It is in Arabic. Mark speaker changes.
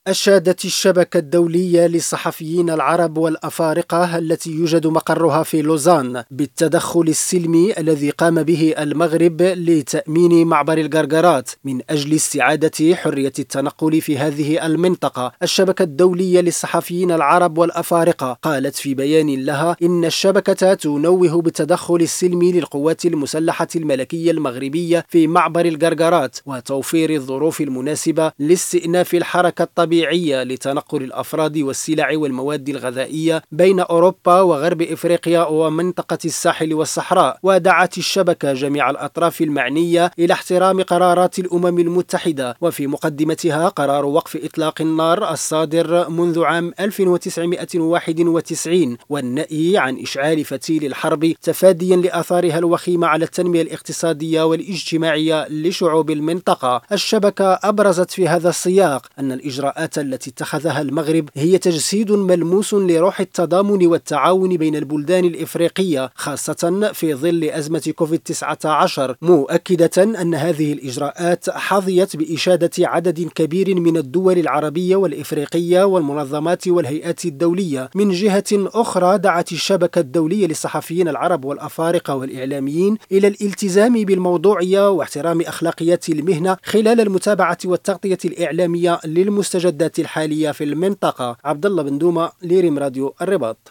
Speaker 1: أشادت الشبكة الدولية للصحفيين العرب والأفارقة التي يوجد مقرها في لوزان بالتدخل السلمي الذي قام به المغرب لتأمين معبر القرقرات من أجل استعادة حرية التنقل في هذه المنطقة. الشبكة الدولية للصحفيين العرب والأفارقة قالت في بيان لها إن الشبكة تنوه بالتدخل السلمي للقوات المسلحة الملكية المغربية في معبر القرقرات وتوفير الظروف المناسبة لاستئناف الحركة الطبيعية لتنقل الأفراد والسلع والمواد الغذائية بين أوروبا وغرب إفريقيا ومنطقة الساحل والصحراء. ودعت الشبكة جميع الأطراف المعنية إلى احترام قرارات الأمم المتحدة، وفي مقدمتها قرار وقف إطلاق النار الصادر منذ عام 1991 والنهي عن إشعال فتيل الحرب تفاديا لآثارها الوخيمة على التنمية الاقتصادية والاجتماعية لشعوب المنطقة. الشبكة أبرزت في هذا السياق أن الإجراءات التي اتخذها المغرب هي تجسيد ملموس لروح التضامن والتعاون بين البلدان الإفريقية، خاصة في ظل أزمة كوفيد-19، مؤكدة أن هذه الإجراءات حظيت بإشادة عدد كبير من الدول العربية والإفريقية والمنظمات والهيئات الدولية. من جهة أخرى دعت الشبكة الدولية للصحفيين العرب والأفارقة والإعلاميين إلى الالتزام بالموضوعية واحترام أخلاقيات المهنة خلال المتابعة والتغطية الإعلامية للمستجدات الحالية في المنطقة. عبد الله بن دومة، لريم راديو الرباط.